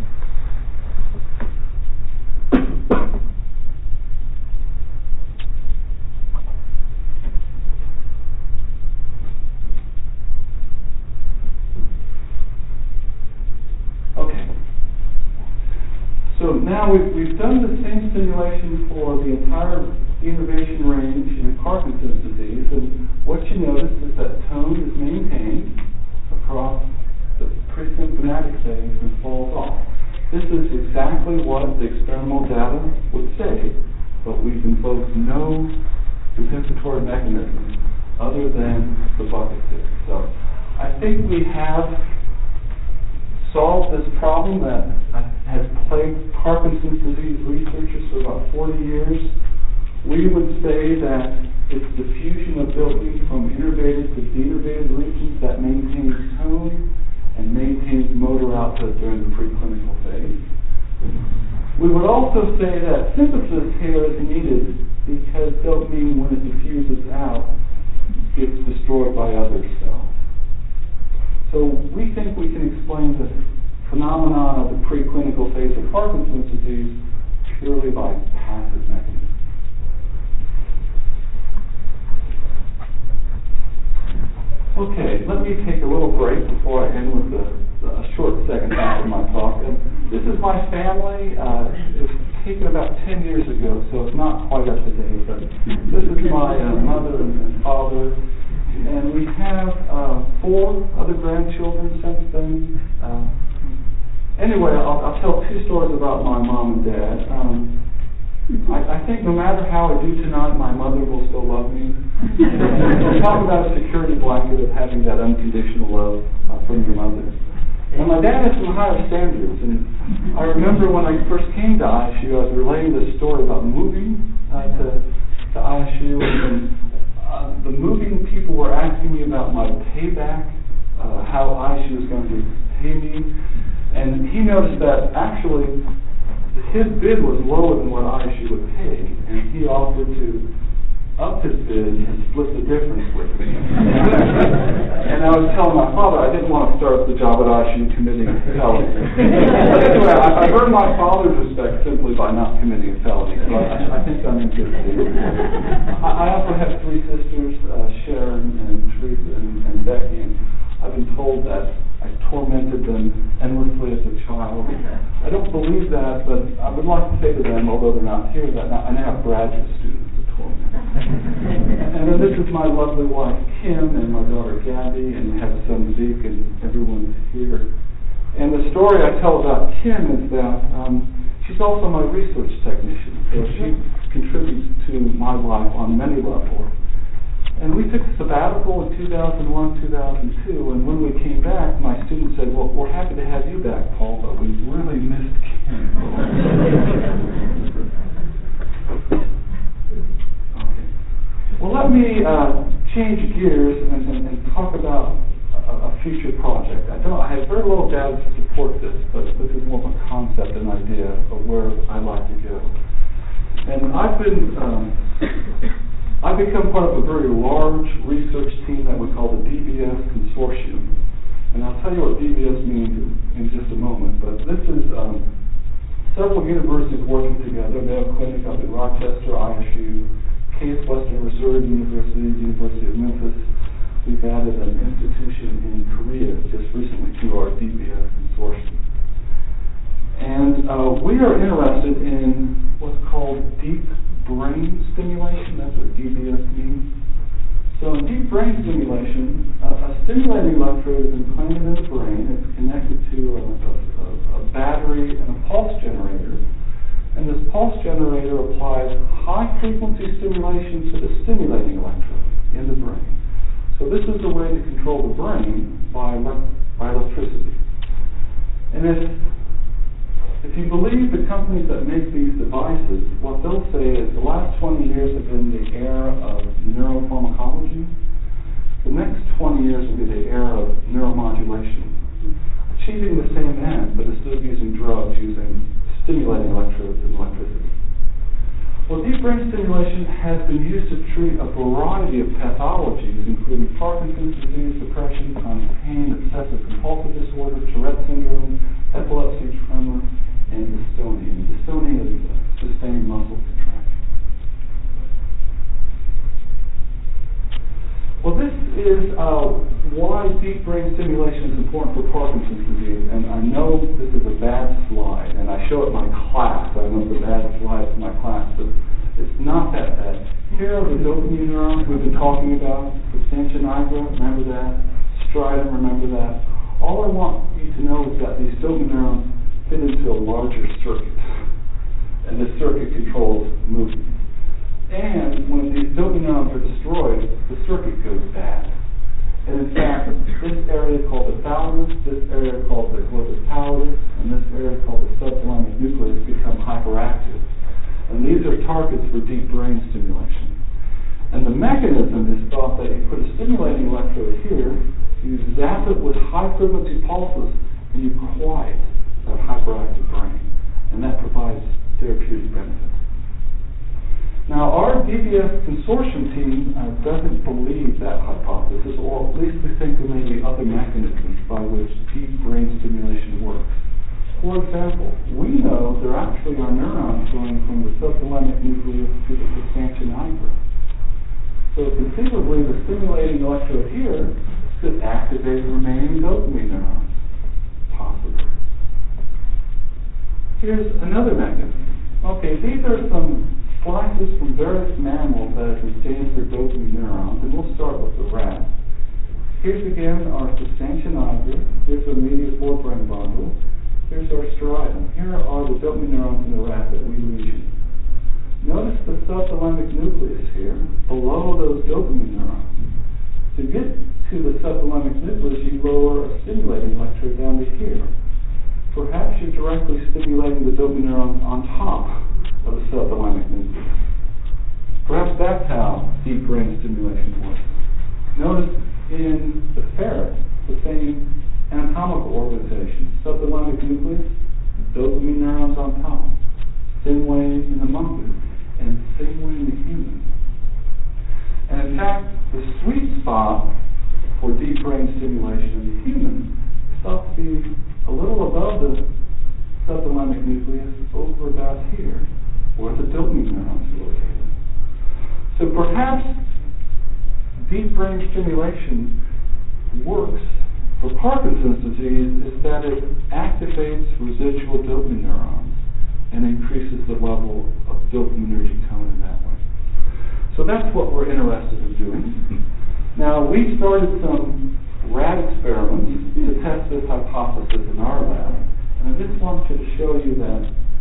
So now we've done the same simulation for the entire innervation range in Parkinson's disease, and what you notice is that tone is maintained across the presymptomatic phase and falls off. This is exactly what the experimental data would say, but we've invoked no compensatory mechanism other than the bucket theory. So I think we have solved this problem that has plagued Parkinson's disease researchers for about 40 years. We would say that it's diffusion of dopamine from innervated to denervated regions that maintains tone and maintains motor output during the preclinical phase. We would also say that synthesis here is needed because dopamine, when it diffuses out, gets destroyed by other cells. So we think we can explain the phenomenon of the preclinical phase of Parkinson's disease purely by passive mechanisms. Okay, let me take a little break before I end with a short second half of my talk. This is my family. It was taken about 10 years ago, so it's not quite up to date, but this is my mother and father. And we have 4 other grandchildren since then. Anyway, I'll tell 2 stories about my mom and dad. I think no matter how I do tonight, my mother will still love me. We'll talk about a security blanket of having that unconditional love from your mother. And my dad has some higher standards. And I remember when I first came to ISU, I was relaying this story about moving to ISU, and the moving people were asking me about my payback, how ISU was going to pay me. And he noticed that actually his bid was lower than what ISU would pay, and he offered to up his bid and split the difference with me. And I was telling my father I didn't want to start the job at ISU committing a felony. Anyway, I earned my father's respect simply by not committing a felony, so I think I'm in good shape. I also have 3 sisters, Sharon and Teresa and Becky, and I've been told that I tormented them endlessly as a child. I don't believe that, but I would like to say to them, although they're not here, that I now have graduate students to torment. And then this is my lovely wife, Kim, and my daughter, Gabby, and we have a son, Zeke, and everyone's here. And the story I tell about Kim is that she's also my research technician, so she contributes to my life on many levels. And we took a sabbatical in 2001, 2002, and when we came back, my students said, well, we're happy to have you back, Paul, but we really missed Kim. project. I have very little data to support this, but this is more of a concept, an idea of where I'd like to go. And I've become part of a very large research team that we call the DBS Consortium. And I'll tell you what DBS means in just a moment, but this is several universities working together. Mayo Clinic up in Rochester, ISU, Case Western Reserve University, University of Memphis. We've added an institution in Korea just recently to our DBS Consortium. And we are interested in what's called deep brain stimulation. That's what DBS means. So in deep brain stimulation, a stimulating electrode is implanted in the brain. It's connected to a battery and a pulse generator. And this pulse generator applies high-frequency stimulation to the stimulating electrode in the brain. So this is a way to control the brain by electricity. And if you believe the companies that make these devices, what they'll say is the last 20 years have been the era of neuropharmacology. The next 20 years will be the era of neuromodulation, achieving the same end, but instead of using drugs, using stimulating electrodes and electricity. Well, deep brain stimulation has been used to treat a variety of pathologies, including Parkinson's disease, depression, chronic pain, obsessive compulsive disorder, Tourette syndrome, epilepsy, tremor, and dystonia. And dystonia is sustained muscle contraction. Well, this is why deep brain stimulation is important for Parkinson's disease. And I know this is a bad slide, and I show it in my class. I know it's a bad slide for my class, but it's not that bad. Here are the dopamine neurons we've been talking about. Substantia nigra, remember that. Striatum, remember that. All I want you to know is that these dopamine neurons fit into a larger circuit, and this circuit controls movement. And when these dopamine neurons are destroyed, the circuit goes bad. And in fact, this area called the thalamus, this area called the corpus pallidus, and this area called the subthalamic nucleus become hyperactive. And these are targets for deep brain stimulation. And the mechanism is thought that you put a stimulating electrode here, you zap it with high-frequency pulses, and you quiet that hyperactive brain. And that provides therapeutic benefit. Now, our DBS Consortium team doesn't believe that hypothesis, or at least we think there may be other mechanisms by which deep brain stimulation works. For example, we know there actually are neurons going from the subthalamic nucleus to the substantia nigra. So conceivably, the stimulating electrode here could activate the remaining dopamine neurons, possibly. Here's another mechanism. Okay, these are some slices from various mammals that have been stained for dopamine neurons, and we'll start with the rat. Here's again our substantia nigra. Here's our medial forebrain bundle. Here's our striatum. Here are the dopamine neurons in the rat that we lesion. Notice the subthalamic nucleus here, below those dopamine neurons. To get to the subthalamic nucleus, you lower a stimulating electrode down to here. Perhaps you're directly stimulating the dopamine neurons on top of the subthalamic nucleus. Perhaps that's how deep brain stimulation works. Notice in the ferret, the same anatomical organization. Subthalamic nucleus, dopamine neurons on top. Same way in the monkey, and same way in the human. And in fact, the sweet spot for deep brain stimulation in the human is thought to be a little above the subthalamic nucleus, over about here, where the dopamine neurons are located. So perhaps deep brain stimulation works for Parkinson's disease is that it activates residual dopamine neurons and increases the level of dopaminergic tone in that way. So that's what we're interested in doing. Now, we started some rat experiments to test this hypothesis in our lab, and I just wanted to show you that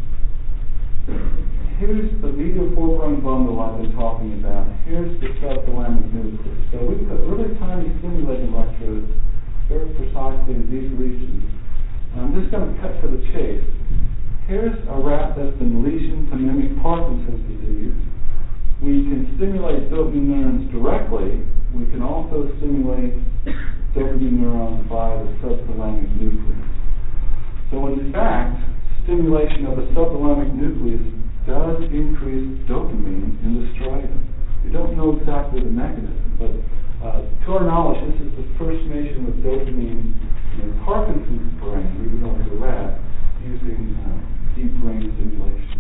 here's the medial forebrain bundle I've been talking about. Here's the subthalamic nucleus. So we put really tiny stimulating electrodes very precisely in these regions. And I'm just going to cut to the chase. Here's a rat that's been lesioned to mimic Parkinson's disease. We can stimulate dopamine neurons directly. We can also stimulate dopamine neurons via the subthalamic nucleus. So in fact, stimulation of the subthalamic nucleus does increase dopamine in the striatum. We don't know exactly the mechanism, but to our knowledge, this is the first measurement of dopamine in Parkinson's brain, even though it's a rat, using deep brain stimulation.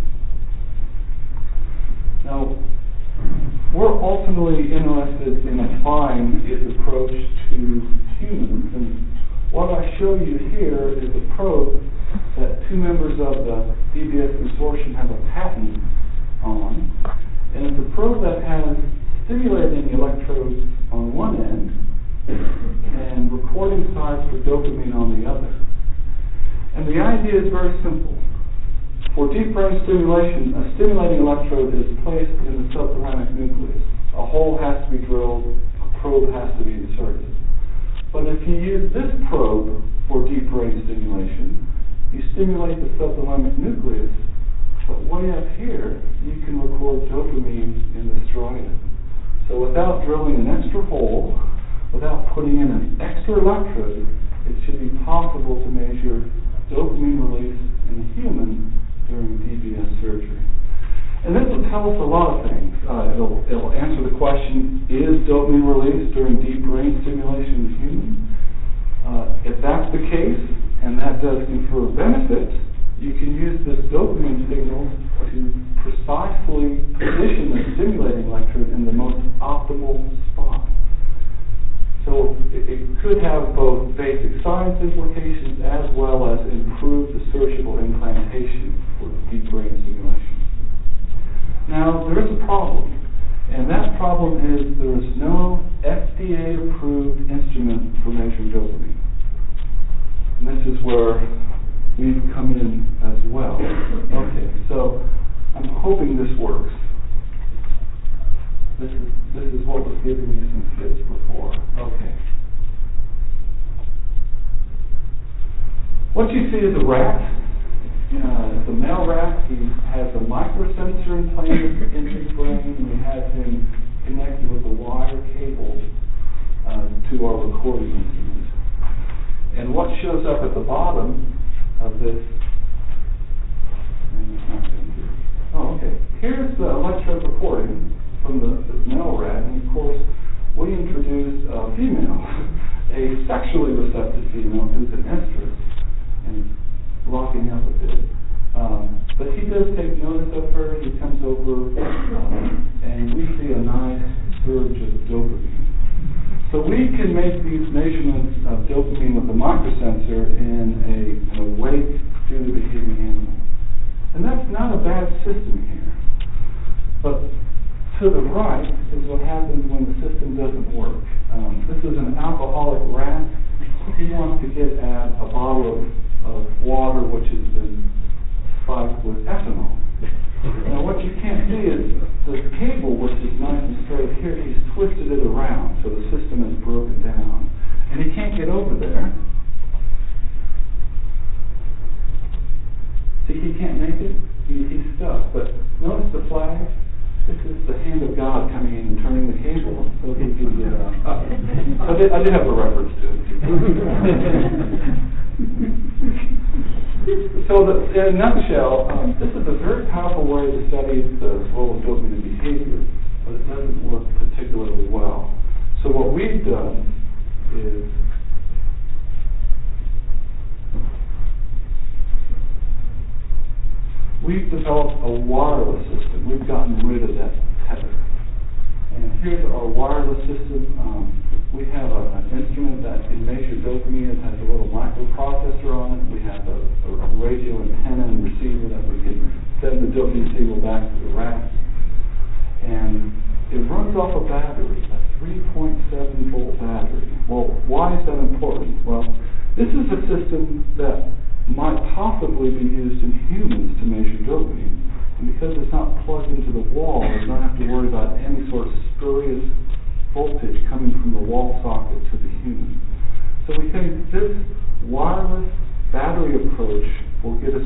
Now, we're ultimately interested in applying its approach to humans, and what I show you here is a probe that two members of the DBS consortium have a patent on, and it's a probe that has stimulating electrodes on one end and recording sites for dopamine on the other. And the idea is very simple. For deep brain stimulation, a stimulating electrode is placed in the subthalamic nucleus. A hole has to be drilled, a probe has to be inserted. But if you use this probe for deep brain stimulation, you stimulate the subthalamic nucleus, but way up here, you can record dopamine in the striatum. So without drilling an extra hole, without putting in an extra electrode, it should be possible to measure dopamine release in a human during DBS surgery. And this will tell us a lot of things. It'll answer the question, is dopamine released during deep brain stimulation in humans? If that's the case, and that does confer benefit, you can use this dopamine signal to precisely position the stimulating electrode in the most optimal spot. So it could have both basic science implications as well as improve the surgical implantation for deep brain stimulation. Now, there is a problem, and that problem is there is no FDA-approved instrument for measuring dopamine. And this is where we've come in as well. Okay, so I'm hoping this works. This is what was giving me some fits before. Okay. What you see is a rat. It's a male rat. He has a microsensor implanted in his brain. We have him connected with a wire cable to our recording instrument. And what shows up at the bottom of this, here's the electrode recording from this male rat, and of course we introduced a female, a sexually receptive female who's an estrus, and rocking up a bit. But he does take notice of her. He comes over, and we see a nice surge of dopamine. So we can make these measurements of dopamine with a microsensor in a awake, food-behaving animal. And that's not a bad system here. But to the right is what happens when the system doesn't work. This is an alcoholic rat. He wants to get at a bottle of water which has been spiked with ethanol. Now what you can't see is the cable, which is nice and straight here, he's twisted it around so the system is broken down. And he can't get over there. See, he can't make it. He's stuck. But notice the flag. This is the hand of God coming in and turning the cable so he can get up. I did have a reference to it. So in a nutshell, this is a very powerful way to study the role of dopamine in behavior, but it doesn't work particularly well. So what we've done is we've developed a wireless system. We've gotten rid of that tether. And here's our wireless system. We have an instrument that can measure dopamine. It has a little microprocessor on it. We have a radio antenna and receiver that we can send the dopamine signal back to the rat. And it runs off a battery, a 3.7 volt battery. Well, why is that important? Well, this is a system that might possibly be used in humans to measure dopamine. And because it's not plugged into the wall, we don't have to worry about any sort of spurious voltage coming from the wall socket to the human. So we think this wireless battery approach will get us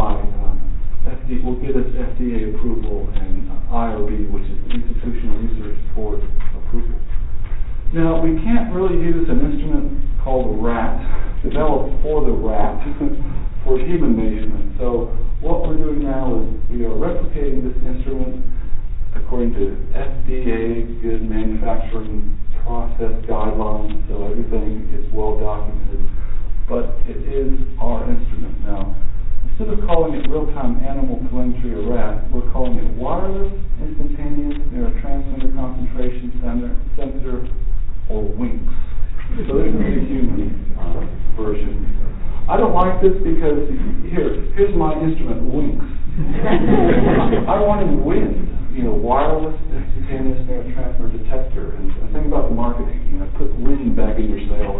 FDA approval and IRB, which is Institutional Research Board approval. Now, we can't really use an instrument called a rat, developed for the rat, for human measurement. So what we're doing now is we are replicating this instrument according to FDA good manufacturing process guidelines, so everything is well documented. But it is our instrument now. Instead of calling it real-time animal telemetry or RAT, we're calling it wireless instantaneous neurotransmitter concentration sensor, or WINCS. So this is the human version. I don't like this because here's my instrument, WINCS. I wanted wind, wireless instantaneous neurotransmitter detector, and think about the marketing, put wind back in your sail.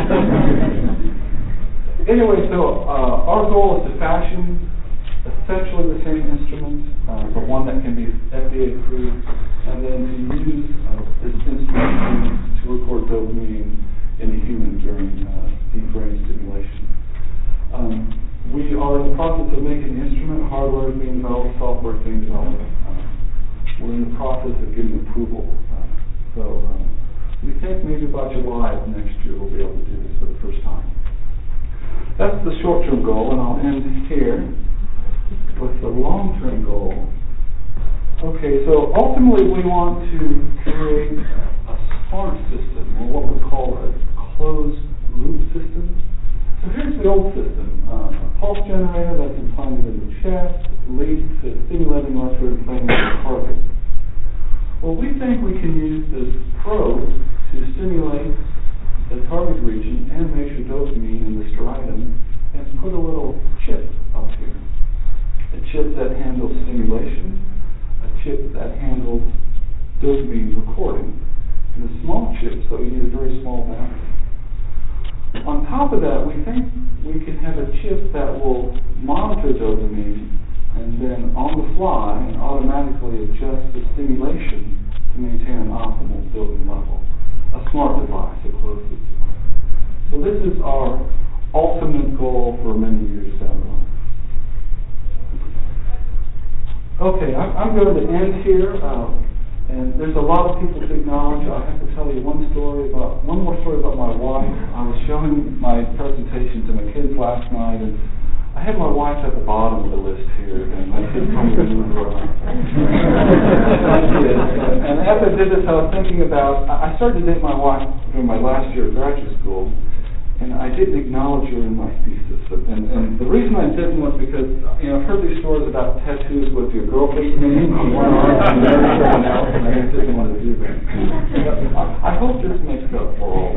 Anyway, so our goal is to fashion essentially the same instrument, but one that can be FDA approved, and then to use this instrument to record dopamine in the human during deep brain stimulation. We are in the process of making the instrument. Hardware is being developed, software is being developed. We're in the process of getting approval. So we think maybe by July of next year we'll be able to do this for the first time. That's the short-term goal, and I'll end here with the long-term goal. Okay, so ultimately we want to create a smart system, or what we call a closed-loop system. So here's the old system. A pulse generator that's implanted in the chest leads to stimulating electrode implanting in the target. Well, we think we can use this probe to stimulate the target region and measure dopamine in the striatum and put a little chip up here. A chip that handles stimulation, a chip that handles dopamine recording, and a small chip, so you need a very small battery. On top of that, we think we can have a chip that will monitor dopamine and then on the fly and automatically adjust the stimulation to maintain an optimal dopamine level. A smart device, a closed loop device. So this is our ultimate goal for many years down the line. Okay, I'm going to end here, and there's a lot of people to acknowledge. I have to tell you one more story about my wife. I was showing my presentation to my kids last night, and I had my wife at the bottom of the list here, and I did come to move her around. And as I did this, I was thinking about, I started to date my wife during my last year of graduate school, and I didn't acknowledge her in my thesis. And the reason I didn't was because, I've heard these stories about tattoos with your girlfriend's name on one arm and someone else, and I didn't want to do that. I hope this makes up for all.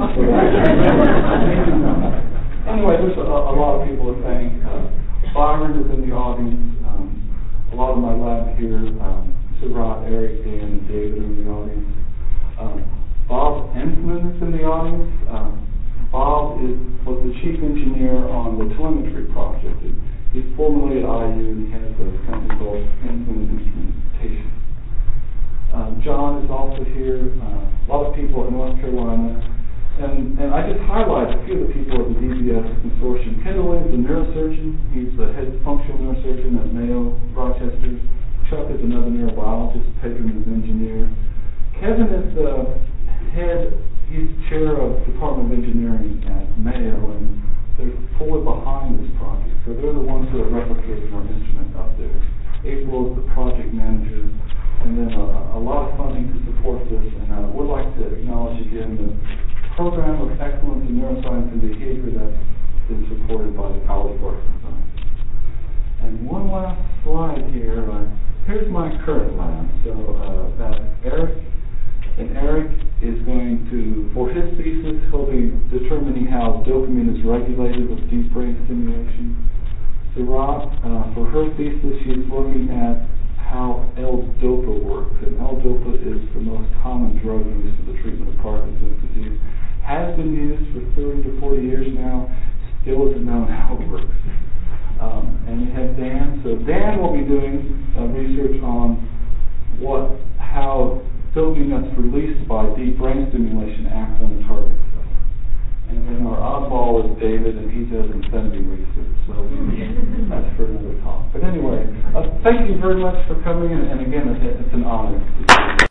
Anyway, there's a lot of people to thank. Byron is in the audience. A lot of my lab here, Surat, Eric, Dan, and David are in the audience. Bob Ensman is in the audience. Bob was the chief engineer on the telemetry project. He's formerly at IU, and he has a company called Ensman Instrumentation. John is also here. A lot of people in North Carolina. And I just highlight a few of the people of the DBS consortium. Kendall is a neurosurgeon. He's the head functional neurosurgeon at Mayo, Rochester. Chuck is another neurobiologist. Pedram is an engineer. Kevin is the he's chair of Department of Engineering at Mayo, and they're fully behind this project. So they're the ones who are replicating our instrument up there. April is the project manager, and then a lot of funding to support this. And I would like to acknowledge again the Program of Excellence in Neuroscience and Behavior that's been supported by the College of Arts and Sciences. And one last slide here. Here's my current lab. So that's Eric. And Eric is going to, for his thesis, he'll be determining how dopamine is regulated with deep brain stimulation. Surat, for her thesis, she's looking at how L-DOPA works. And L-DOPA is the most common drug used for the treatment of Parkinson's disease. Has been used for 30 to 40 years now, still isn't known how it works. And we have Dan. So Dan will be doing research on how dopamine that's released by deep brain stimulation acts on the target cell. And then our oddball is David, and he does amphetamine research. So that's for another talk. But anyway, thank you very much for coming, and again, it's an honor.